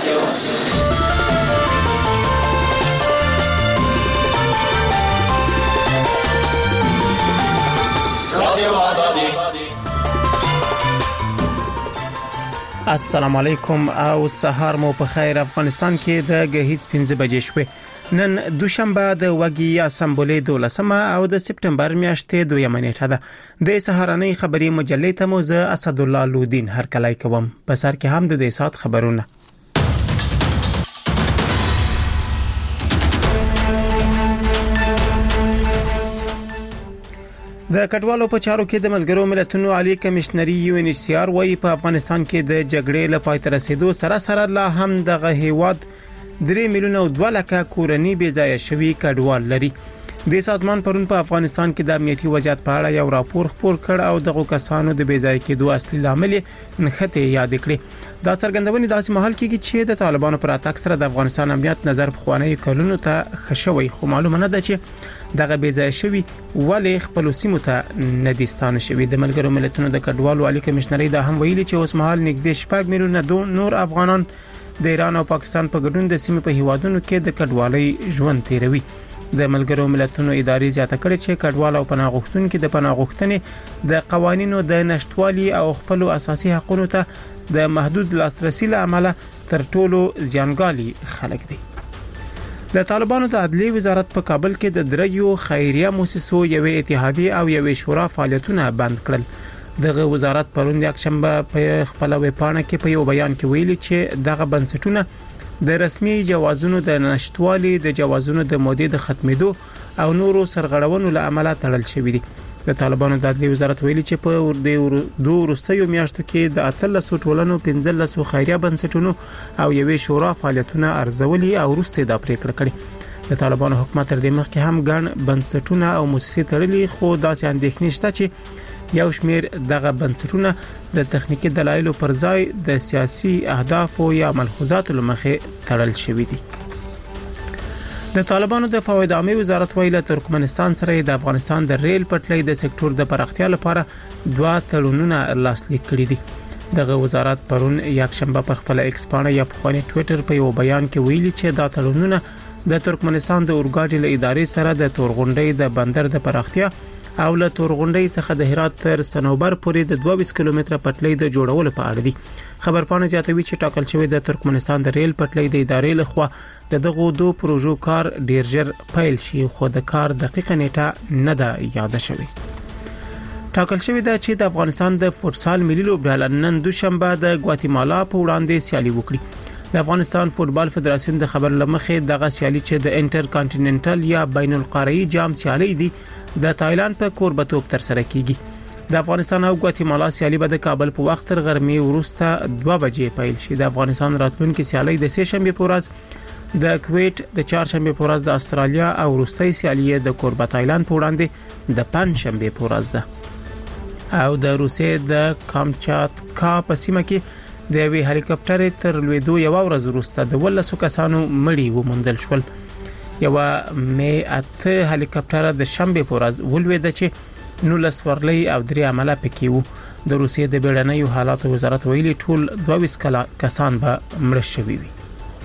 السلام علیکم او سهار مو په خیر. افغانستان کې د غهیز 5 بجې شوه. نن دوشنبه د وګیا سمبولې 12 او د سپټمبر میاشتې 2 نیټه ده. د سهارنۍ خبري مجلې ته مو زه اسد الله لودین هر کله کوم. په سر کې هم د دې سات خبرونه. د کډوالو په چارو کې د ملګرو ملتونو عالی کمشنري UNHCR وايي په افغانستان کې د جګړې لپاره تر رسیدو سره لا هم دغه هیواد 3 میلیون او 2 لک کورنۍ بې ځای شوي کډوال لري. د سازمان پرون په افغانستان کې د امنیتي وضعیت په اړه یو راپور خپور کړ او دغه کسانو د بې ځای کېدو اصلي لامل نښته یاد کړې. دا څرګندونه داسې محل کې چې د طالبانو پر اتاک سره د افغانستان امنیت نظر په خوانی کلونو ته خښوي، خو معلومه نه ده چې دغه بې ځای شوی ولې خپل سیمو ته ندیستان شوی. د ملګرو ملتونو د کډوالو عالی کمشنري دا هم ویلي چې اوس مهال نږدې 4 میلیونه نور افغانان د ایران او پاکستان په ګډون د سیمې په هیوادونو کې د کډوالۍ ژوند تیروي. د ملګرو ملتونو ادارې زیاته کړې چې کډوال او پناه غوښتونکو د پناه غوښتنې د قوانینو د نشټوالي او خپل اساسي حقوقو ته د محدود لاسرسي لامل تر ټولو زیانګالي خلک دي. د طالبانو د عدلیه وزارت په کابل کې د دریو خیریه مؤسسو یوې اتحادیه او یوې شورا فعالیتونه بند کړل. دغه وزارت پرون د یکشنبه په خپل ویبپاڼه کې په یو بیان کې ویلي چې دغه بنسټونه د رسمي جوازونو د نشټوالي د جوازونو د مودې د ختمېدو او نورو سرغړونو له امله تړل شوې دي. د طالبانو د عدلیه وزارت ویلي چې په دوه وروستیو میاشتو کې د 13 ټولنو 15 خیریه بنسټونو او یوې شورا فعالیتونه ارزولي او وروسته د پریکړه کړې. د طالبانو حکومت تر دې مخکې هم ګڼ بنسټونه او مؤسسې تړلي، خو داسې اندېښنې شته چې یو شمیر دغه بنسټونه د تخنیکی دلایلو پر ځای د سیاسي اهدافو یا ملحوظاتو لمخې تړل شوی دي. د طالبانو د فواید عامه وزارت ویله ترکمنستان سره د افغانستان د ریل پټلۍ د سکتور د پراختیا لپاره 2 تړونونه لاسلیک کړي دي. دغه وزارت پرون یکشنبه پر خپل ایکس پاڼه یا په خونی ټوئیټر په یو بیان کې ویلي چې دا تړونونه د ترکمنستان د اورګاډي له ادارې سره د تورغونډۍ د بندر د پراختیا او له تورغونډۍ څخه د هرات تر سنوبر پورې د 22 کیلومتره پټلۍ د جوړولو په اړه دي. خبرپاڼه زیاتوي چې ټاکل شوی د ترکمنستان د ریل پټلۍ د ادارې لخوا د دغه دوه پروژو کار ډیر ژر پیل شي، خو د کار دقیقه نیټه نه ده یاد شوی. ټاکل شوی دا چې د افغانستان د فوتسال ملي لوبډال نن دوشنبه د ګواتیمالا په وړاندې سیالي وکړي. د افغانستان فوتبال فدراسیون د خبر لمخې دغه سیالي چې د انټر کانټیننټل یا بین القاره‌ای جام سیالي دي د تایلند په کوربتوب تر سره کیږي. د افغانستان او ګواتیمالا سیالي به د کابل په وخت تر غرمې وروسته 2 بجې پیل شي. د افغانستان راتلونکي سیالي د سه شنبه په ورځ د کویت، د چهارشنبه په ورځ د استرالیا او وروستۍ سیالي د کوربه تایلند په وړاندې د پنځشنبه په ورځ ده. او د روسیې د کامچاتکا په سیمه کې د یوې هلیکاپټر تر لویدو یو ورځ وروسته د 12 کسانو مړي وموندل شول. یو مې 8 هلیکاپټر د شنبه په ورځ ولويده چې 19 ورلۍ او 3 عمله پکې وو. د روسیې د بیړنیو حالاتو وزارت ویلي ټول 22 کسان به مړ شوي وي.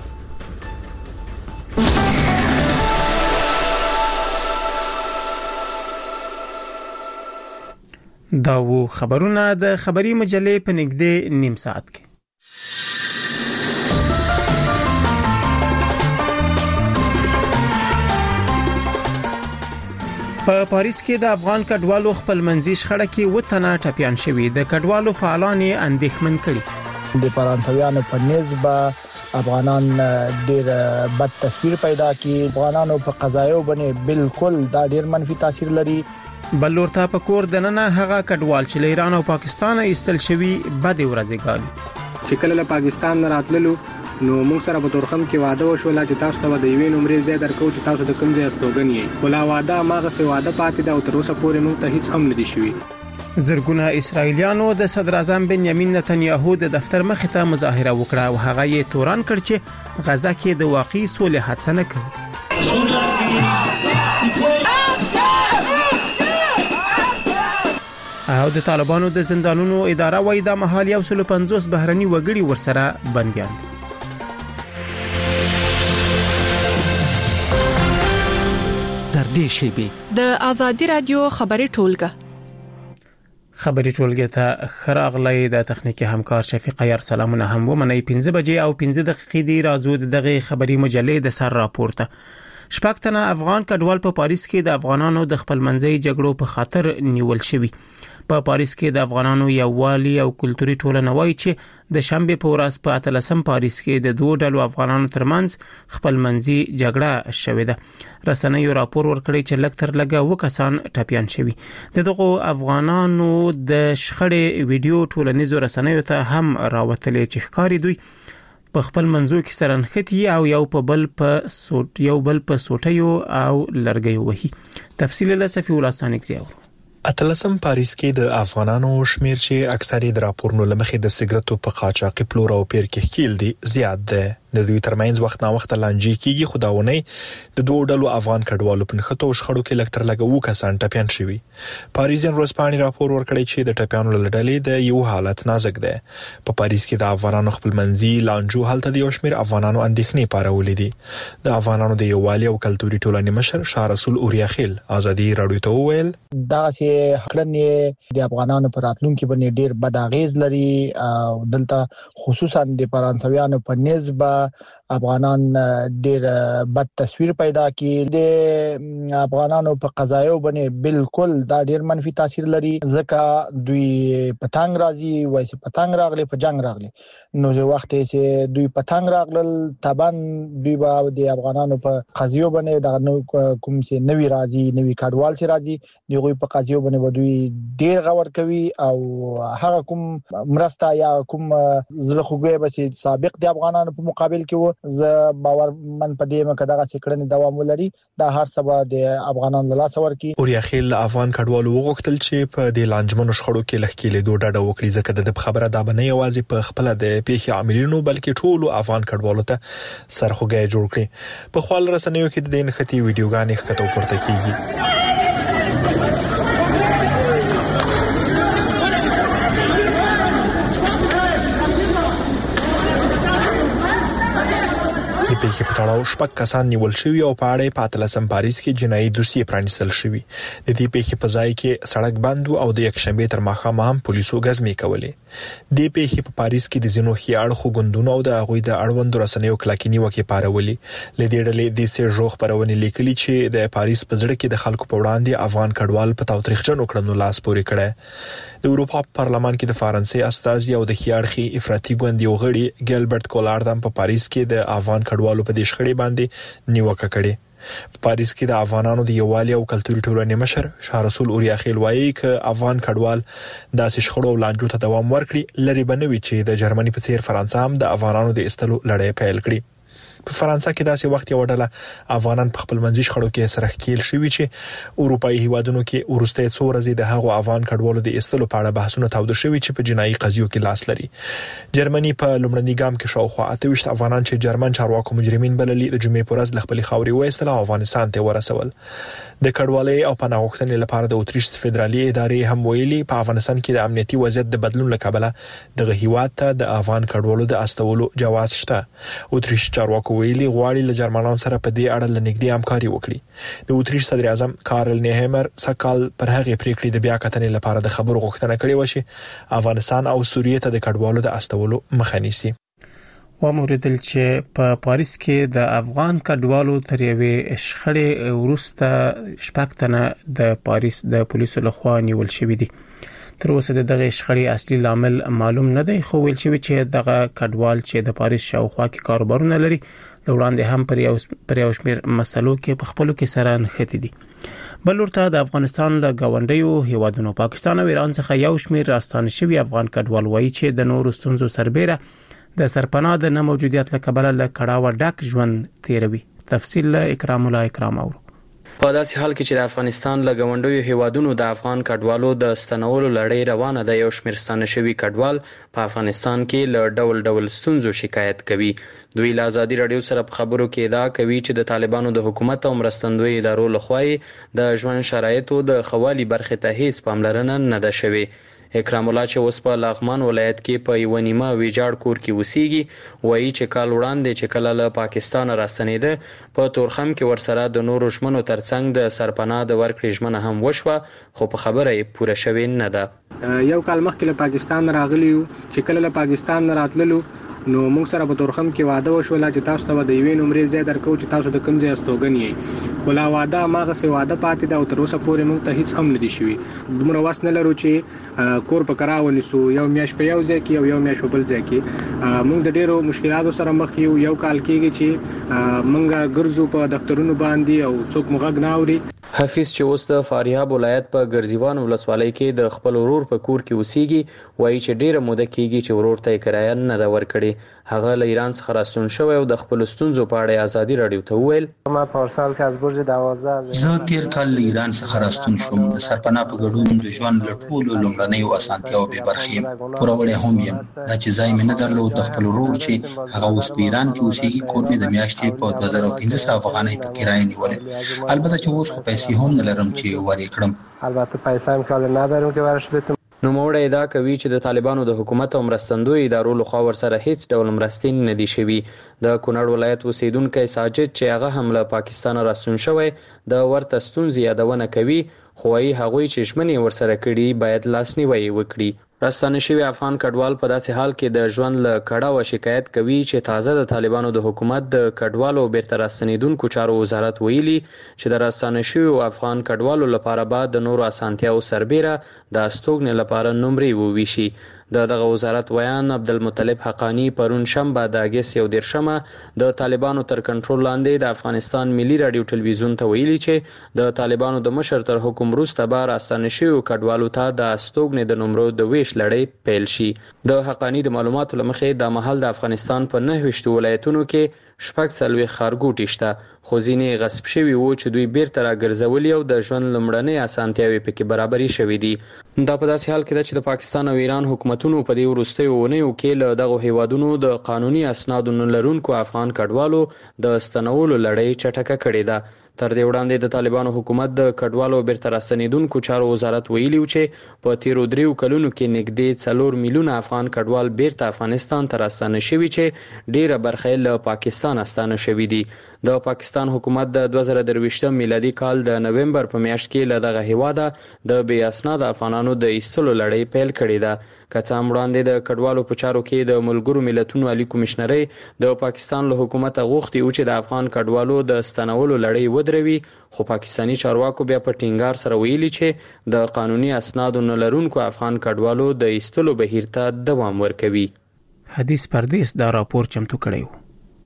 دا وو خبرونه د خبري مجلې په نږدې نیم ساعت کې. په پاریس کې د افغان کډوالو خپل منځي شخړه کې وټنه ټپيان شوی. د کډوالو فعالان اندېښمن کړي. د پرانتویانو په نسبت افغانان ډېر بد تصویر پیدا کړي. افغانانو په قضایو باندې بالکل دا ډېر منفي تاثیر لري. بلورتا په کور دننه هغه کډوال چې ایران او پاکستان ایستل شوی بد ورځې غالي چې کله له پاکستان راتللو نو موږ سره په تورخم کې واده وشول چې تاسو ته د یوې نمرې ځای درکو چې تاسو د کوم ځای استوګن یې. ولا واده ماغه سي واده پاتې دا او تر اوسه پورې موږ ته هیڅ هم نه دي شوی. زرګونه اسرایلیانو د صدر اعظم بنیامین نتنیاهو د دفتر مخې ته مظاهره وکړه او هغه یې توران کړ چې غزا کې د واقعي صلح هڅه نه کوي. او د طالبانو د زندانونو اداره وایي د محل 150 بهرني وګړي ورسره بنديان دي. نږدې شي. د آزادي رادیو خبري ټولګه خبري ټولګه ته خراغلی د تخنیکی همکار شفیق یار سلامونه هم ومني. 5 بجې او 15 دقیقې دی راځو دغه خبري مجلې د سر راپورته. شپږ تنه افغان کډوال په پاریس کې د افغانانو د خپلمنځي جګړو په خاطر نیول شوي. په پاریس کې د افغانانو یووالي او کلتوري ټولنه وایي چې د شنبه په ورځ په 13 پاریس کې د دوه ډلو افغانانو ترمنځ خپلمنځي جګړه شوې ده. رسنیو راپور ورکړی چې لکتر لګه وکسان ټپيان شوي. دغه افغانانو د شخړې ویډیو ټولنیزو رسنیو ته هم راوتلې چې ښکاری دوی په خپل منځو کې سرنختی او یو بل په سوټیو او لرګیو وهي. تفصیل له صفی ولستانک زیاو. اتلسم پاریس کې د افغانانو شمیر چې اکثریت د راپورونو لمخې د سیګریټو په قاچاقي پلور او پیر کې کېل دي زیات ده. د دوی ترمنځ وخت نا وخت لانجې کیږي. خداونۍ د دوه ډلو افغان کډوالو په نخټو شخړو کې لکتر لګو کسان ټپيان شوي. پاریزین روزپاڼې راپور ورکړی چې د ټپيانو لړلې د یو حالت نازک ده. په پاریس کې د افغانانو خپلمنځي لانجو حالت د یو شمیر افغانانو اندېښنې پارولې دي. د افغانانو د یووالي او کلتوري ټولنې مشر شاه رسول اورياخیل آزادي رادیو ته وویل دا چې خلنې د افغانانو پر راتلونکو باندې ډیر بد اغیز لري او دلته خصوصا د فرانسویانو په نسبت افغانان ډیر بد تصویر پیدا کړي. د افغانانو په قضایو باندې بالکل دا ډیر منفي تاثیر لري ځکه دوی پتنګ راځي وایي پتنګ راغلي په جنگ راغلي. نو د وخت چې دوی پتنګ راغلل تبان دوی به د افغانانو په قضیو باندې د کوم څه نوي راځي نوي کډوال سي راځي دوی په قضیو باندې دوی ډیر غور کوي او هغه کوم مرسته یا کوم زله خوګي به سابق د افغانانو په مقابل کې ز باور من پدې مکه دغه سکړنې دوام ولري. دا هر سبا د افغانانو له لاس ورکی. اورياخیل افغان کډوالو وغوښتل چې په د لانجمنو شخړو کې لخکېلې دوه ډډه وکړي ځکه د خبره دا بنه یوازې په خپل د پیښې عاملینو بلکې ټولو افغان کډوالو ته سرخوږی جوړ کړي. په خپل رسنیو کې د دې نختی ویډیوګانې ښکته پورته کیږي. پیښې په تړاو شپږ کسان نیول شوي او په اړه په 13 پاریس کې جنایي دوسیه پرانیستل شوی. د دې پیښې په ځای کې سړک بند او د یک شنبه تر ماښامه هم پولیسو غزمې کولې. د پیښې په پاریس کې د زینو خياړ غوندونو او د هغوی د اړوند رسنیو کلاکینی وکي پارولي. لدې ډلې د سه جوخ پرونی لیکلي چې د پاریس په ځړ کې د خلکو په وړاندې افغان کډوال په تاوتریخجنو کړنو لاس پورې کړي. د اروپا پارلمان کې د فرانسې استازي او د خيارخي افراطي ګوند یو غړي ګیلبرت کولارد هم په پاریس کې د افغان کډوالو په دې شخړې باندې نیوکه کړې. په پاریس کې د افغانانو د یووالي او کلتوري ټولنې مشر شاه رسول اورياخیل وایي چې افغان کډوال داسې شخړو او لانجو ته دوام ورکړي لري بنوي چې د جرمني په څیر فرانسه هم د افغانانو د استلو لړۍ پیل کړي. په فرانسه کې داسې وخت یو ډله افغانان په خپل منځي شخړو کې سره ښکیل شوي چې اروپאי هیوادونو کې ورسته څو ورځې د هغو افغان کډوالو د استلو په اړه بحثونه تاوده شوي چې په جنایي قضیو کې لاس لري. جرمني په لومړني ګام کې شاوخوا 28 افغانان چې جرمن چارواکو مجرمین بللي د جمعې پر ورځ خپل خاوري وایستل او افغانستان ته ورسول. د کډوالۍ او پناه غوښتنې لپاره د اتریش فدرالي ادارې هم ویلي په افغانستان کې د امنیتي وضعیت د بدلون لکبله د هیواد ته د افغان کډوالو د استولو جواز شته. اتریش چارواکو ویلي غواړي له جرمنانو سره په دې اړه لنګدي همکاري وکړي. د اتریش صدر اعظم کارل نیهمر سکال پر هغه پریکړې د بیا کتنې لپاره د خبرو غوښتنه کړې و چې افغانستان او سوریه ته د کډوالو د استولو مخه نیسي. وموردل چې په پاریس کې د افغان کډوالو تر یوې شخړې وروسته شپږ تنه د پاریس د پولیسو لخوا نیول شوي دي. تر اوسه دغه شخړې اصلي لامل معلوم نه دی خو ویل شوی چې دغه کډوال چې د پاریس شاوخوا کې کاروبارونه لري وړاندې هم پر یو شمېر مسلو کې په خپلو کې سره نښتي دي. بل ورته د افغانستان له گاونډیو هیوادونو پاکستان او ایران څخه یو شمېر راستانه شوي افغان کډوال وایي چې د نورو ستونزو سربېره د سرپناه د نه موجودیت له کبله له کړاوه ډک ژوند تیروي. تفصیل له اکرام الله اکرام اورو. په داسې حال کې چې د افغانستان له گاونډیو هیوادونو د افغان کډوالو د ستنولو لړۍ روانه ده یو شمېر ستانه شوي کډوال په افغانستان کې له ډول ډول ستونزو شکایت کوي. دوی له آزادي رادیو سره په خبرو کې ادعا کوي چې د طالبانو د حکومت او مرستندوی ادارو لخوا د ژوند شرایطو د ښه والي برخې ته هیڅ پاملرنه نه ده شوې. اکرام الله چې اوس په لغمان ولایت کې په یو نیمه ویجاړ کور کې وسیږي وایي چې کال وړاندې چې کله له پاکستان راستنېده په تورخم کې ورسره د نورو ژمنو ترڅنګ د سرپناه د ورکړې ژمنه هم وشوه خو په خبره یې پوره شوې نه ده. یو کال مخکې له پاکستان راغلی چې کله له پاکستان راتللو نو موږ سره په تورخم کې وعده وشول چې تاسو ته د یوې نمرې ځای درکو چې تاسو د کوم ځای استوګن یې خو لا وعده ماغه سي وعده پاتې دا او تر اوسه پورې موږ ته هیڅ هم نه دي شوي. دومره وس نه لرو چې کور په کرا ونیسو یو میاش په یو ځای کې یو میاش په بل ځای کې موږ د ډیرو مشکلاتو سره مخ یو کال کېږي چې موږ ګرځو په دفترونو باندې او څوک مغږ نه اوري. حفیظ چې اوس د فاریاب ولایت په ګرځیوان ولسوالۍ کې د خپل ورور په کور کې اوسېږي وایي چې ډیره موده کېږي چې ورور ته کرایه نه ده ورکړې. هغه له ایران څخه راستون شوی او د خپل ستونزو په اړه ازادي رادیو ته وویل ما پارسال کې از برج 12 زه تیر کال له ایران څخه راستون شوم. د سرپناه په ګډون د ژوند له ټولو لومړنیو اسانتیاو به برخې یم. پوروړی هم یم. دا چې ځای مې نه درلود د خپل ورور چې هغه اوس په ایران کې اوسېږي کور مې د میاشتې په 2500 افغانۍ په کرایه نیولې. البته چې اوس خو پیسې هم نه لرم چې ورې کړم. البته پیسې هم کال ندارم که ورش بتم. نوموړی ادعا کوي چې د طالبانو د حکومت او مرستندوی ادارو لخوا ورسره هیڅ ډول مرستې نه دي شوي. د کونړ ولایت اوسیدونکی ساجد چې هغه هم له پاکستان راستون شوی د ورته ستونزې یادونه کوي خو وايي هغوی چې ژمنې ورسره کړي باید لاسنیوی وکړي. راستانه شوی افغان کډوال په داسې حال کې د ژوند له کړاوه شکایت کوي چې تازه د طالبانو د حکومت د کډوالو بیرته راستنېدونکو چارو وزارت ویلي چې د راستانه شوی افغان کډوالو لپاره بعد د نورو اسانتیاو سربېره د استوګنې لپاره نمرې وویشي. دغه وزارت ویان عبدالمطلب حقانی پرون شنبه د اگست 11 د طالبانو تر کنټرول لاندې د افغانستان ملي رادیو ټلویزیون ته ویلي چې د طالبانو د مشر تر حکم وروسته به راستانه شوي کډوالو ته د استوګنې د نمرو د ویش لړۍ پیل شي. د حقانی د معلوماتو له مخې د مهال د افغانستان په 9 ولایتونو کې شپږ څلوېښت ښارګوټي شته خو ځینې غصب شوي وو چې دوی بیرته راګرځولي او د ژوند لومړنۍ اسانتیاوې پکې برابرې شوې دي. دا په داسې حال کې ده چې د پاکستان او ایران حکومتونو په دې وروستیو اونیو کې له دغو هیوادونو د قانوني اسنادو نه لرونکو افغان کډوالو د ستنولو لړۍ چټکه کړې ده. تر دې وړاندې د طالبانو حکومت د کډوالو بیرته راستنېدونکو چارو وزارت ویلي و چې په تیرو 3 کلونو کې نږدې 4 میلیونه افغان کډوال بیرته افغانستان ته راستانه شوي چې ډیره برخه له پاکستان استانه شوي دي. د پاکستان حکومت د 2023 میلادي کال د نومبر په میاشت کې له دغه هیواده د بې اسناده افغانانو د ایستلو لړۍ پیل کړې ده. که څه هم وړاندې د کډوالو په چارو کې د ملګرو ملتونو عالی کمشنرۍ د پاکستان له حکومت غوښتي و چې د افغان کډوالو د ستنولو لړۍ ودروي خو پاکستانی چارواکو بیا په ټینګار سره ویلي چې د قانوني اسنادو نه لرونکو افغان کډوالو د ایستلو بهیر ته دوام ورکوي. حدیث پردیس دا راپور چمتو کړی و.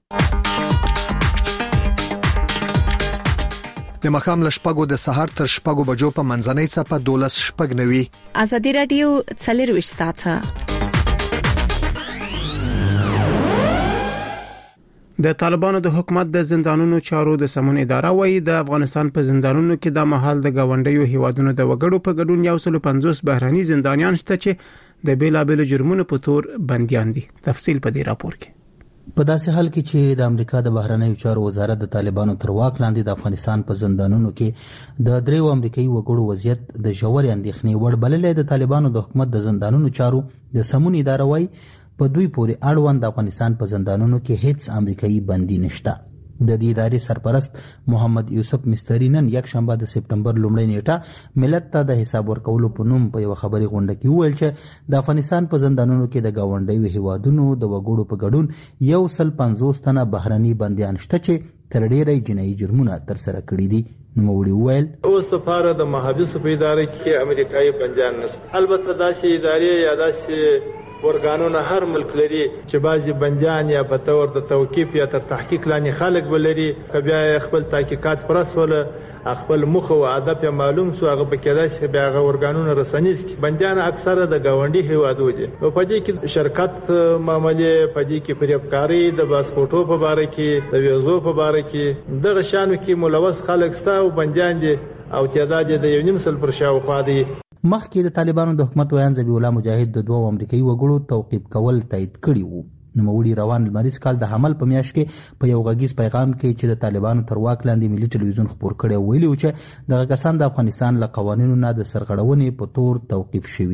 د مخام لشپګو د سحر تر شپګو بجو په منځنۍ څپه 12 شپګ نوي. ازادي رادیو څلروي ساته. د طالبانو د حکومت د زندانونو چارو د سمون اداره وایي د افغانستان په زندانونو کې د محل د گاونډیو هیوادونو د وګړو په ګډون 150 بهراني زندانیان شته چې د بیلابل جرمونو په تور بنديان دي. تفصیل په دې راپور کې. په داسې حال کې چې د امریکا د بهرنیو چارو وزارت د طالبانو تر واک لاندې د افغانستان په زندانونو کې د دریو امریکایي وګړو وضعیت د ژورې اندېښنې وړ بللې د طالبانو د حکومت د زندانونو چارو د سمون اداره وایي په دوی پورې اړوند د افغانستان په زندانونو کې هیڅ امریکایي بندي نشته. د دې ادارې سرپرست محمد یوسف مستری نن یک شنبه د سپټمبر لومړۍ نیټه ملت ته د حساب ورکولو په نوم په یو خبري غونډه کې وویل چې د افغانستان په زندانونو کې د گاونډیو هیوادونو د وګړو په ګډون 150 تنه بهرني بنديان شته چې تر ډیره جنایي جرمونه تر سره کړي دي. نوموړي وویل اوس لپاره د محابسو په اداره کې امریکایي بنديان نشته. البته داسې ادارې یا داسې ورګانونه هر ملک لري چې بعضي بنديان یا په تور د توقيف یا تر تحقیق لاندې خلک بلري بیا خپل تحقیقات پرسوله خپل مخ او هدف معلوم سو هغه په کېدای شي بیا هغه ورګانونه رسنیز کی بنديان اکثره د گاونډي هیوادو دي. په دې کې شرکت معاملې په دې کې پریبکاری د پاسپورتو په باره کې د ویزو په باره کې دغه شانو کې ملوث خلک ستا او بنديان دي او تعداد د 1.5 پر شاوخوا دي. مخکې د طالبانو د حکومت ویان ذبیح الله مجاهد د دوه امریکایي وګړو توقیف کول تایید کړي وو. نوموړي روان لمریز کال د حمل په میاشت کې په یو غږیز پیغام کې چې د طالبانو تر واک لاندې ملي ټلویزیون خبر کړی ویلي و چې دغه کسان د افغانستان له قوانینو نه د سرغړونې په تور توقیف شوي دي.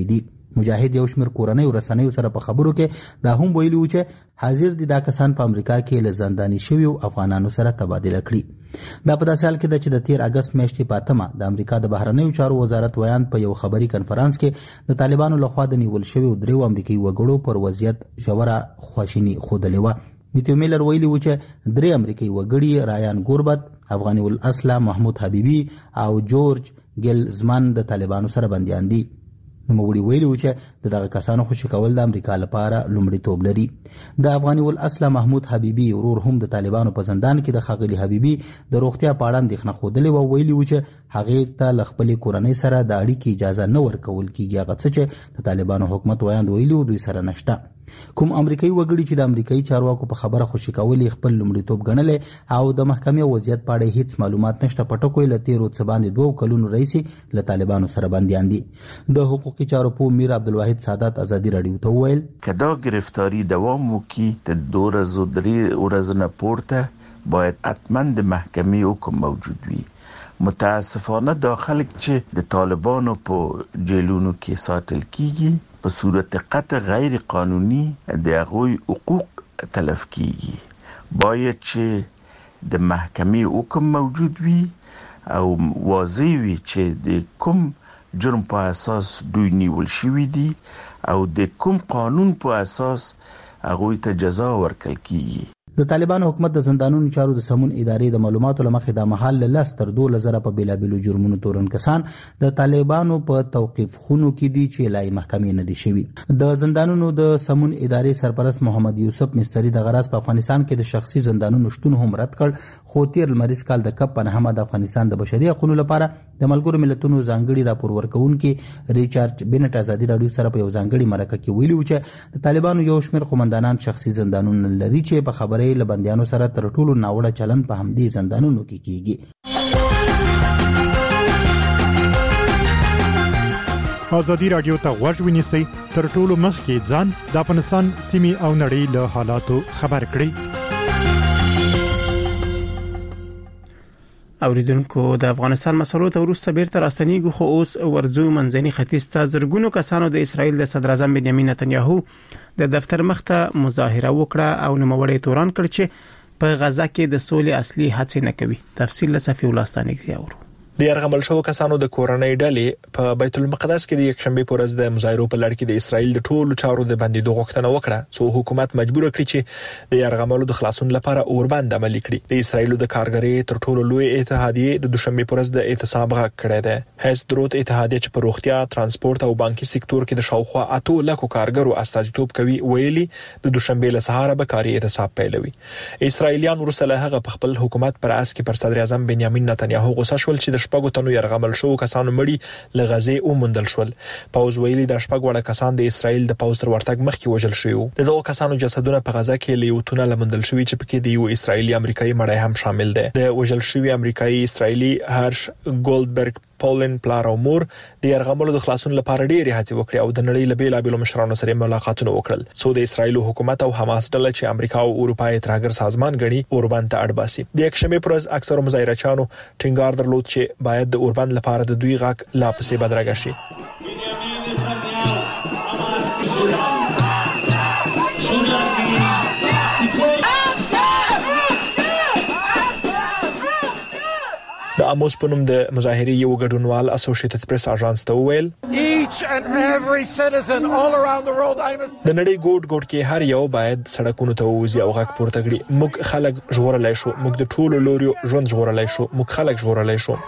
مجاهد یو شمېر کورنۍ رسنیو سره په خبرو کې دا هم ویلي و چې حاضر دي دا کسان په امریکا کې له زنداني شویو افغانانو سره تبادله کړي. دا په داسې حال کې ده چې د 13 اگست میاشتې په 8 د امریکا د بهرنیو چارو وزارت ویان په یو خبري کنفرانس کې د طالبانو لخوا د نیول شویو 3 امریکایي وګړو پر وضعیت ژوره خواشیني ښودلې وه. میتیو میلر ویلي و چې 3 امریکایي وګړي رایان ګوربت، افغاني الاصله محمود حبیبي او جورج ګیلزمن د طالبانو سره بنديان دي. نوموړي ویلي و چې دغه کسانو خوشي کول د امریکا لپاره لومړیتوب لري. د افغاني الاصله محمود حبیبي ورور هم د طالبانو په زندان کې د ښاغلي حبیبي د روغتیا په اړه اندېښنه ښودلې وه. ویلي و چې هغې ته له خپلې کورنۍ سره د اړیکې اجازه نه ورکول کېږي، هغه څه چې د طالبانو حکومت ویاند ویلي و دوی سره نشته. کوم امریکایي وګړي چې د امریکایي چارواکو په خبره خوشي کول خپل لومړیتوب ګڼلی او د محکمې وضعیت په اړه هیڅ معلومات نشته، په ټکو یې له 13 څه باندې 2 کلونو راهیسې له طالبانو سره بندیان دي. د حقوقي چارو پوه میر عبدالواحد سادات ازادي راډیو ته وویل که دا گرفتاری دوام وکړي د 2 ورځو 3 ورځې نه پورته باید حتما د محکمې حکم موجود وي. متاسفانه دا خلک چې د طالبانو په جیلونو کې ساتل کیږي په صورت قطع غیر قانوني د هغوی حقوق تلف کیږي. باید چې د محکمې حکم موجود وي او واضح وي چې د کوم جرم په اساس دوی نیول شوي دي او د کوم قانون په اساس هغوی ته جزا ورکړل کیږي. د طالبانو حکومت د زندانونو چارو د سمون ادارې د معلوماتو لمخې د محل له 10 تر 12,000 په بیلابیلو جرمونو تورن کسان د طالبانو په توقيف خونو کې دي چې لای محکمې نه دي شوي. د زندانونو د سمون ادارې سرپرست محمد یوسف مستری د غراس په افغانستان کې د شخصي زندانونو شتون هم رد کړ، خو تیر لمریز کال د کپ په نامه د افغانستان د بشري حقوقو لپاره د ملګرو ملتونو ځانګړي راپور ورکونکي ریچارډ بینټ ازادي راډیو سره په یو ځانګړي مرکه کې ویلي و چې د طالبانو یو شمېر قومندانان شخصي زندانونه لري چې په خبرې له بندیانو سره تر ټولو ناوړه چلند په همدې زندانونو کې کیږي. ازادي راډیو ته غوږ ونیسئ، تر ټولو مخکې ځان د افغانستان سیمې او نړۍ له حالاتو خبر کړئ. اوریدونکو د افغانستان مسلو ته وروسته بیرته راستنیږو، خو اوس ورځو منځني ختیځ ته زرګونو کسانو د اسرایل د صدر اعظم بنیامین نتنیاهو د دفتر مخته مظاهره وکړه او نوموړی تورن کړ چې په غزا کې د سولې اصلي هڅې نه کوي. تفصیل له صفی الله ستانګزی اورو. د يرغمل شو کسانو د کورنۍ ډلې په بیت المقدس کې د یکشنبه په ورځ د مظاهرو په لړ کې د اسرایل د ټولو چارو د بندیدو غوښتنه وکړه، څو حکومت مجبور کړی چې د يرغملو د خلاصون لپاره اوربند عملي کړي. د اسرایل د کارګرۍ تر ټولو لوی اتحادیه د دوشنبه په ورځ د اعتصاب غږ کړی دی. هیڅ اتحادیه چې په روغتیا، ترانسپورت او بانکي سکتور کې د شاوخوا 8 لک کارګرو استازیتوب کوي ویلي د دوشنبه له سهار به کاري اعتصاب پیلوي. اسرایلیان ورسره هغه په خپل حکومت پر اس کې پر صدر اعظم بنیامین نتنیاهو غوسه شول چې د شپږو تنو يرغمل شو کسانو مړي له غزې ومندل شول. پاوز ویلي د شپږ وړ کسان د اسرایل د پاوز تر ورتګ مخکې وژل شوی. دغه کسانو جسدونه په غزا کې لیوتونه لمندل شوی چې پکې د یو اسرایلی امریکایي مړی هم شامل دی. د وژل شوی امریکایي اسرایلی هرش ګولدبرګ پولن پلار او مور د يرغملو د خلاصون لپاره ډېری هڅې وکړې او د نړۍ له بیلابېلو مشرانو سره ملاقاتونه وکړل. څو د اسرایل حکومت او حماس ډله چې امریکا او اروپای ترهګر سازمان غني اوربند ته اړباسي. د یکشنبه پر ورځ اکثره مظاهرچیانو ټینګار درلود چې باید د اوربند لپاره د دوی غږ لا پسې بدرګه شي. د اموس په نوم د مظاهرې یو ګډونوال اسوسییټډ پریس اژانس ته وویل د نړۍ ګوټ کې هر یو باید سړکونو ته ووزي او غږ پورته کړي. موږ خلک ژغورلای شو، موږ د ټولو لوريو ژوند ژغورلای شو، موږ خلک ژغورلای شو.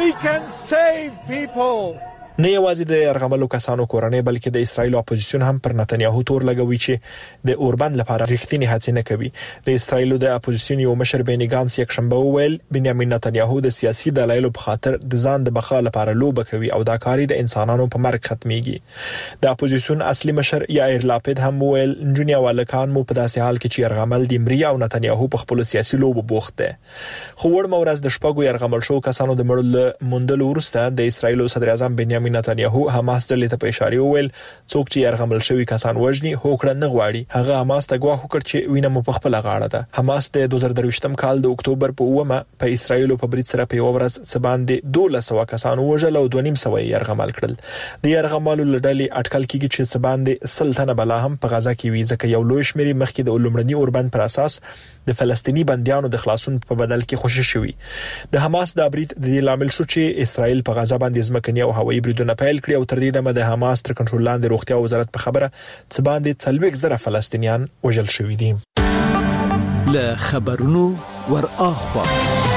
نه یوازې د يرغملو کسانو کورنۍ بلکې د اسرایل اپوزیسیون هم پر نتنیاهو تور لګوي چې د اوربند لپاره رښتینی هڅې نه کوي. د اسرایل د اپوزیسیون یو مشر بینی ګانس یکشنبه وویل بنیامین نتنیاهو د سیاسي دلایلو په خاطر د ځان د بقا لپاره لوبه کوي او دا کاری د انسانانو په مرګ ختميږي. د اپوزیسیون اصلي مشر یائر لاپید هم وویل انجنیا والکان مو په داسې حال کې چې يرغمل د امریکا او نتنیاهو په خپل سیاسي لوبه بوخت دي. خو ور مورز د شپږو يرغمل شو کسانو د مړل مندل ورسته د اسرایل صدر اعظم بنیامین بنیامین نتنیاهو حماس ډلې ته په اشاره وویل څوک چې يرغمل شوی کسان وژني هوکړه نه غواړي هغه حماس ته ګواښ وکړ چې وینه مو په خپل غاړه ده. حماس د 2023م کال د اکتوبر په 9مه په اسرایل په برید سره په یو ورځ څه باندې 1200 کسان وژل او 2.5 يرغمل کړل. د يرغمالو لړلې اټکل کیږي چې څه باندې 100 تنه بلا هم په غزا کې وي ځکه یو لوی شمېر مخکې د لومړني اوربند پر اساس د فلسطینی بنديانو د خلاصون په بدل کې خوشی شوی. د حماس د برید د دې لامل شو چې اسرائیل په غزا باندې ځمکني او هوایي بریدونه پیل کړي او تر دې دمه د حماس تر کنټرول لاندې روغتیا وزارت په خبره څه باندې 40,000 فلسطینیان وژل شوي دي. له خبرونو ور اخوا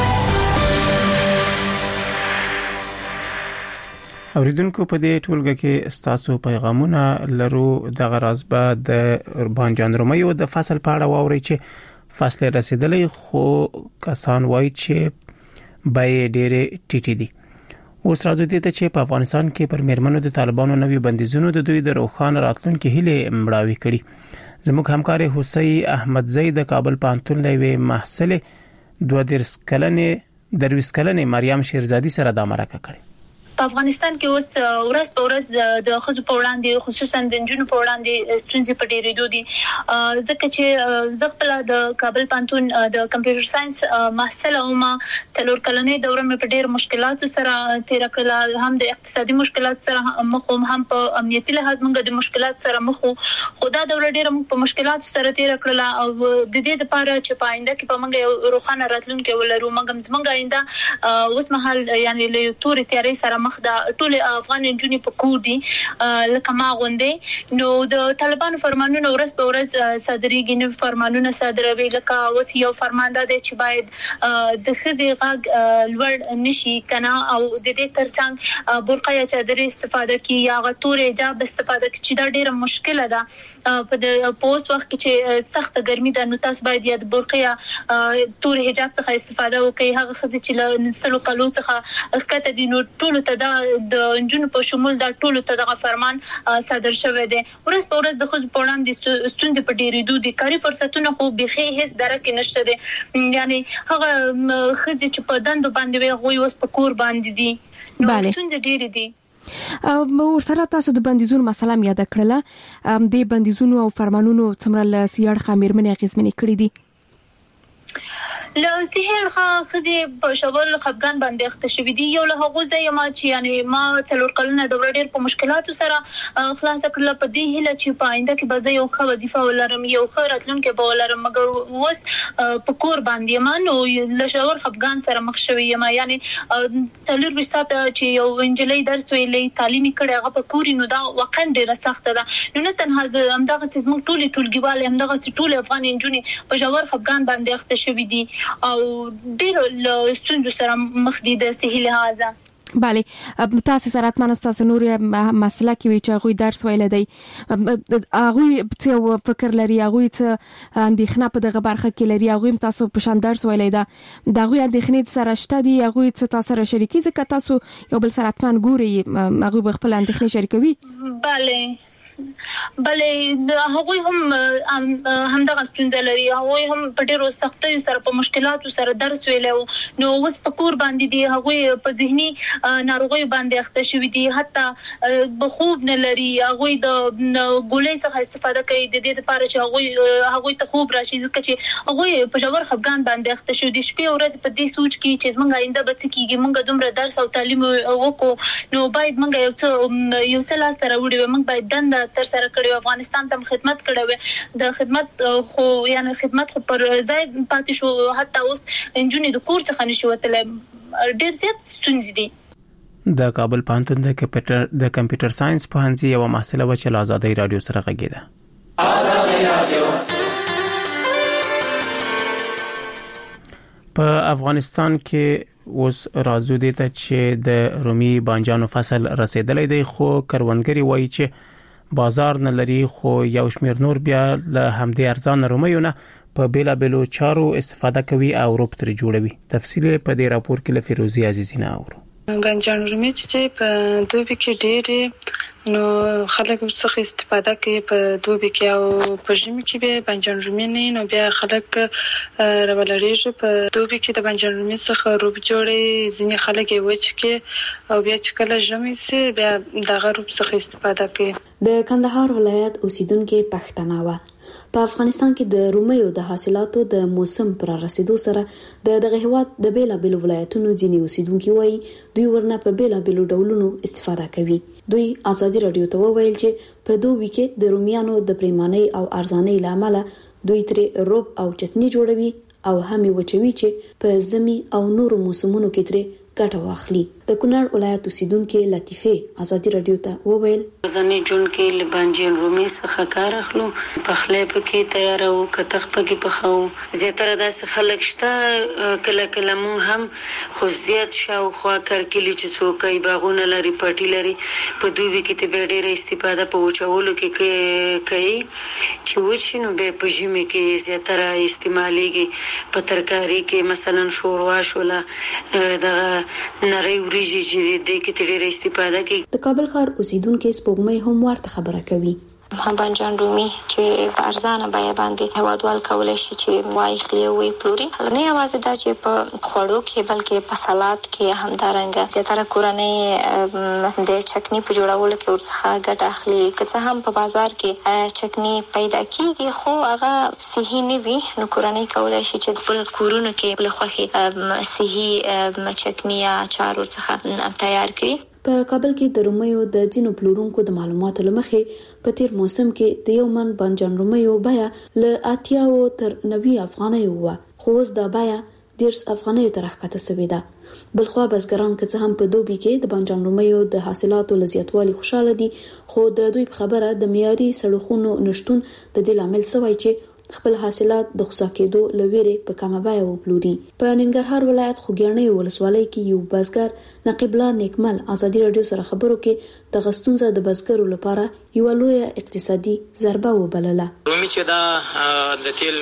اوریدونکو په دې ټولګه کې ستاسو پیغامونه لرو د غراز به د بانجان روميو د فصل په اړه واوري چې فصل رسیدلې خو کسان وایي چې بای ډېر ټیټی دي. اوس راځو دې ته چې په افغانستان کې پر میرمنو د طالبانو نوې بندیزونو د دوی د روخان راتلونکو هیله مړاوي کړي. زموږ همکار حسین احمد زید د کابل پانتون لوي محصله 22 کلنې مریم شیرزادی سره د مرکه کړي. په افغانستان کې اوس ورځ په ورځ د خزو په وړاندې خصوصا د جنونو په وړاندې ستونزې په ډېرېدو دي ځکه چې زه خپل د کابل پانتون د کمپیوټر ساينس محصله او ما تلور کلنې دوره مې په ډېر مشکلاتو سره تیر کړل هم د اقتصادي مشکلاتو سره مخ هم په امنیتي لحاظ موږ د مشکلاتو سره مخ خو دا دوره ډېر په مشکلاتو سره تیر کړل او د دې لپاره چې په آینده کې په موږ یو روښانه راتلونکي ولرو موږ آینده اوس مهال یعنی له تور تیاري سره مخ د ټول افغان جنونو په کور دي لکه ما غوندې نو د طالبانو فرمانونه ورځ په ورځ صادرېږي نو فرمانونه صادروي لکه اوس یو فرمان ده چې باید د خزي غاګ لوړ نشي کنه او د دې ترڅنګ برقه یا چادر استفاده کی یا غتور حجاب استفاده کی چې دا ډیره مشکله ده په پوس وخت چې سخت ګرمي ده نو تاسو باید یا د برقه یا تور حجاب څخه استفاده وکړئ هغه خزي چې له نسلو کلو څخه خکته دي نو ټول ته د جنونو په شمول دا ټول ته دغه فرمان صادر شوی دی. ورځ په ورځ د خزو په وړاندې ستونزې په ډېرېدو دي کاري فرصتونه خو بيخي هیڅ درک نشته دي یعنی هغه خزي چې په دندو باندې وي غوي اوس په کور باندې دي نو ستونزې ډېرې دي. ورسره تاسو د بندیزونو مسله یاد کړله د بندیزونو او فرمانونو څومره ل سیاړ خامیرمنې اغیزمنې کړې دي له سحر خزي په شوال خفغان باندې اخته شوې دي یو له هغه ځای ما چې یعنی ما څلور کلونه د ډېر په مشکلاتو سره خلاص کړل په دې هله چې په آینده کې به یو ښه وظیفه ولرم یو ښه راتلونکي به ولرم مګر اوس په کور باندې ما نو له شوال خفغان سره مخ شوې ما یعنی څلور وسات چې یو انجلۍ درس ویلې تعلیمي کړي هغه په کوري نو دا واقعا ډېر سخت ده نو نه تنها همدغه سیسم ټولګیواله همدغه ټول افغان انجونی په شوال خفغان باندې اخته شوې دي او ډېر له ستونزو سره مخ دي د صحي لحاظه. بله تاسو سره تاسو نور مسله کې وی چې غوي درس ویل دی هغه څه فکر لري هغه څه اندېښنه په دغه برخه کې لري هغه تاسو په شان درس ویل دی دا غوي اندېښنې سره شته دي هغه څه تاسو سره شریکي ځکه تاسو یو بل سره اتمن ګوري هغه خپل اندېښنې شریکوي. بله هغوی هم دغه ستونزه لري هغوی هم په ډېرو سختیو سره په مشکلاتو سره درس ویلو نو اوس په کور باندې دي هغوی په ذهني ناروغیو باندې اخته شوي دي حتی به خوب نه لري هغوی د ګولۍ څخه استفاده کوي د دې لپاره چې هغوی ته خوب راشي ځکه چې هغوی په ژور خفګان باندې اخته شوي دي شپې او ورځې په دې سوچ کې چې موږ آینده به څه کیږي موږ دومره درس او تعلیم وکړو نو باید موږ یو څه لاس ته راوړو موږ باید دنده تر سره کړو افغانستان ته خدمت کړو د خدمت خو یعنی خدمت خو پر ځای پاتې شو حتی اوس انجونی د کور څخه نشو وتل ډېر زیات ستونزې دي. د کابل پانتون د کمپیوټر ساينس په هنځي یو محصله و چې آزادۍ رادیو سره غږیده. آزادۍ رادیو په افغانستان کې اوس راځو دي ته چې د رومي بانجانو فصل رسیدلې دی خو کروندګری وایي چې بازار نه لري خو یو شمیر نور بیا له همدې ارزان رومیونه په بیلابلو چارو استفاده کوي او روپ تر جوړوي. تفصیل په دې راپور کې له فیروزي عزیزی نه اورو. بانجان رومي چې په دوبي کې ډېر نو خلک څخه استفاده کوي په دوبي کې او په ژمي کې به بانجان رومي نه نو بیا خلک راولریږي په دوبي کې د بانجان رومي څخه روب جوړي ځینې خلک یې وچ کې او بیا چې کله ژمي سي بیا دغه روب څخه استفاده کوي. د کندهار ولایت اوسیدونکو پښتانه و په افغانستان کې د رومیو د حاصلاتو د موسم پر رسیدو سره دغه هیواد د بیلابل ولایتونو ځینې اوسیدونکو وایي دوی ورنه په بیلابل ډولونو استفاده کوي. دوی ازادي رادیو ته وویل چې په دوبي کې د رومیانو د پریمانۍ او ارزانۍ لامل دوی ترې روب او چټني جوړوي او هم وچوي چې په زمي او نورو موسمونو کې ترې ګټه واخلي. د کونړ ولایت اوسیدونکو لطیفه ازادي رادیو ته وویل ځنې جون کې لبانجین رومي څخه کار اخلو په خله پکې تیارو کتغ پکې پخاو زیاتره داسې خلک شته کله کله مون هم خو زیات شاو خو کارکلی چې څوکۍ باغونه لري پټی لري په دوی کې ته به ډېر استفاده په وچولو کې کوي چې وچینو به په ژمي کې زیاتره استعماليږي په ترکاری کې مثلا شوروا شولا دغه نری وريجي چې د کې ډېر استفاده کوي. د کابل ښار اوسیدونکو سپوږمۍ هم ورته خبره کوي. بانجان رومي چې په ارزانه بیه باندې هوادوال کولای شي چې واخلي او پلوري نه یوازې دا چې په خوړو کې بلکې په سلاد کې همدارنګه زیاتره کورنۍ د چکني په جوړولو کې ورڅخه ګټه اخلي که څه هم په بازار کې چکني پیدا کیږي خو هغه صحي نه وي نو کورنۍ کولای شي چې په کورونو کې بل خوخي صحي چکني یا اچار ورڅخه تیار کړي. په کابل کې د رومیو د ځینو پلورونکو د معلوماتو لمخې په تیر موسم کې د یو من بانجان رومیو بیه له 80 تر 90 افغانۍ و خو اوس د بیه 10 افغانۍ تر راکته شوې ده. بلخوا بزګران که څه هم په دوبي کې د بانجان رومیو د حاصلاتو لزیاتوالي خوشاله دي خو د دوی په خبره د معیاري سړکونو نشټون د دې لامل سوی چې خپل حاصلات د خصا کېدو لويري په کمه بیه وپلوري. په ننګرهار ولایت خوګیاڼي ولسوالۍ کې یو بزګر نقیب الله نیکمل ازادي رادیو سره خبرو کې د غستونزه د بزګرو لپاره یو لوی اقتصادي ضربه وبلله. رومي چې دا د تیل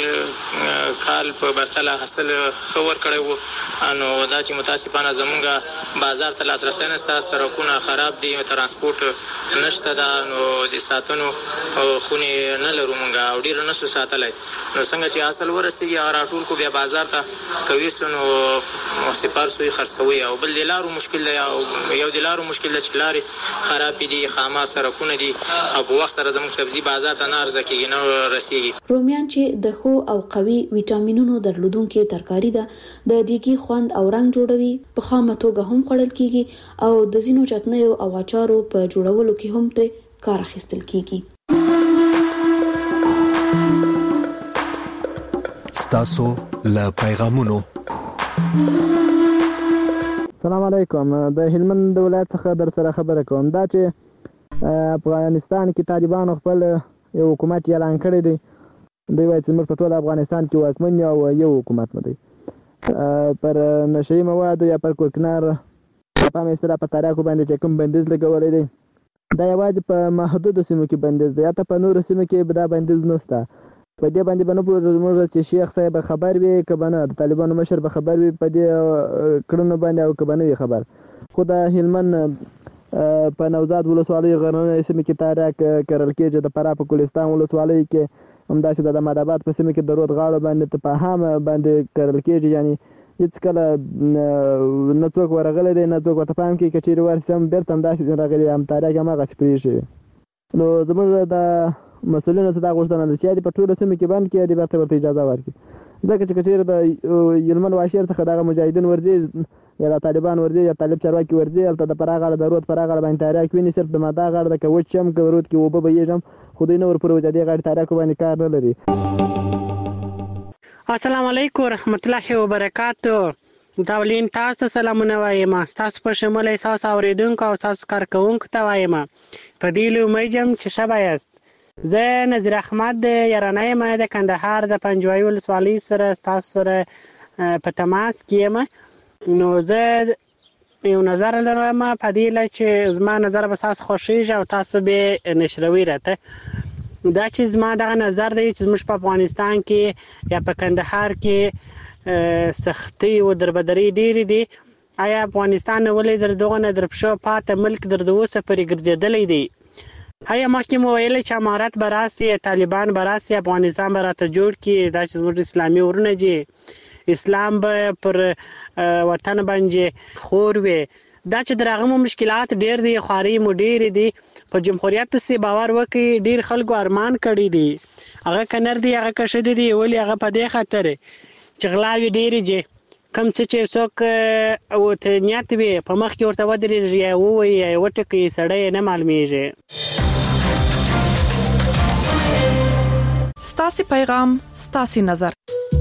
کال په برتله حاصل خبر کړي وو نو دا چې متاسفانه زمونږ بازار ته لاسرسي نشته سرکونه خراب دي ترانسپورت نشته دا نو د ساتونو خوني نه لرو مونږ او ډیر نشو ساتلای نو څنګه چې حاصل ورسیږي هغه راټول کو بیا بازار ته کوي سنو سپار سوی خرڅوي او بل دلارو مشکل دی او یو دلارو مشکل دی چې لارې خراب دي خامہ سرکونه دي او په وخت سره زموږ سبزي بازار ته نه ارزه کېږي نو رسیږي. رومیان چې د خو او قوي ویټامینونو درلودونکو ترکاری ده د دیګي خوند او رنگ جوړوي په خامه توګه هم خوړل کیږي او د زینو چټنیو او اچارو په جوړولو کې هم تر کار اخیستل کیږي. تاسو له پیغامونو السلام علیکم د هلمند ولایت څخه در سره خبره کوم دا چې افغانستان کې طالبان خپل یو حکومت اعلان کړی دی دوی وایي چې موږ په ټول افغانستان کې واکمن یو یو حکومت مدي پر نشي مواد یا پر کوکنار په مستر په تاریخ باندې چې کوم بندیز لګولې دي دا یوازې په محدود سیمو کې بندیز دی یا ته په نور سیمو کې دا بندیز نشته په دې باندې بنو پورې چې شیخ صاحب خبر وي کبنه د طالبانو مشر به خبر وي په دې کړنو باندې او کبنه وي خبر خو د هلمند په نوزاد ولسوالۍ غرنۍ سیمه کې تاریخ کړل کېږي د فراه په کوهستان ولسوالۍ کې همداسې د مدابات په سیمه کې د رود غاړو باندې په هم باندې کړل کېږي یعنی هیڅ کله نه څوک ورغلی دی نه څوک ورته پام کوي که چیرې ورسم بیرته همداسې راغلی هم تاریخ هماغسې پرېښي نو زموږ د مسؤلینو څخه دا غوښتنه ده چې په ټولو سیمو کې بند کړي بیرته ورته اجازه ورکړي ځکه چې کچېرې د هلمند واشیر څخه دغه مجاهدین ورځي یا د طالبان ورځي یا طالب چارواکي ورځي هلته د فراه غاړه د رود فراه غاړه باندې تاریخ ویني صرف د ماده غاړه د که وچ هم که رود کې اوبه بهیږم خو دوی نه ورپورې د دې غاړې تاریخ باندې کار نه لري. السلام علیکم ورحمت الله وبرکاتو داولین تاسو سلامونه وایم تاسو په شمول احساس اوریدونکو او تاسو کارکونکو ته وایم په دې لومړی چې شبا یاست زه نظیر احمد یارانه یم د کندهار د پنجوایي ولسوالۍ سره تاسو سره په تماس کې یم نو زه یو نظر لرم په دې چې زما نظر به تاسو خوښیږي او تاسو به نشروي راته دا چې زما دغه نظر دی چې موږ په افغانستان کې یا په کندهار کې سختي او دربدري ډېرې دي آیا افغانستان ولې در دغه نه در پښو پاته ملک در د اوسه پرې ګرځېدلی دی هيا مخکې مو ویل چې امارت براسي طالبان براسي افغانستان براته جوړ کی دا چې زموږ اسلامي ورونه دي اسلام به پر وطن باندې خور وي دا چې درغه مو مشکلات ډېر دي خواري مو ډېر دي په جمهوریت پسې باور وکي ډېر خلکو ارمان کړی دي هغه کنر دي هغه کښه دي ولی هغه په دې خاطر چې غلاوي ډېر دي کم چې څوک او ته نیت وي په مخ کې ورته ودرېږي او وي وټکی سړی نه معلومیږي. ستاسو پیغام ستاسو نظر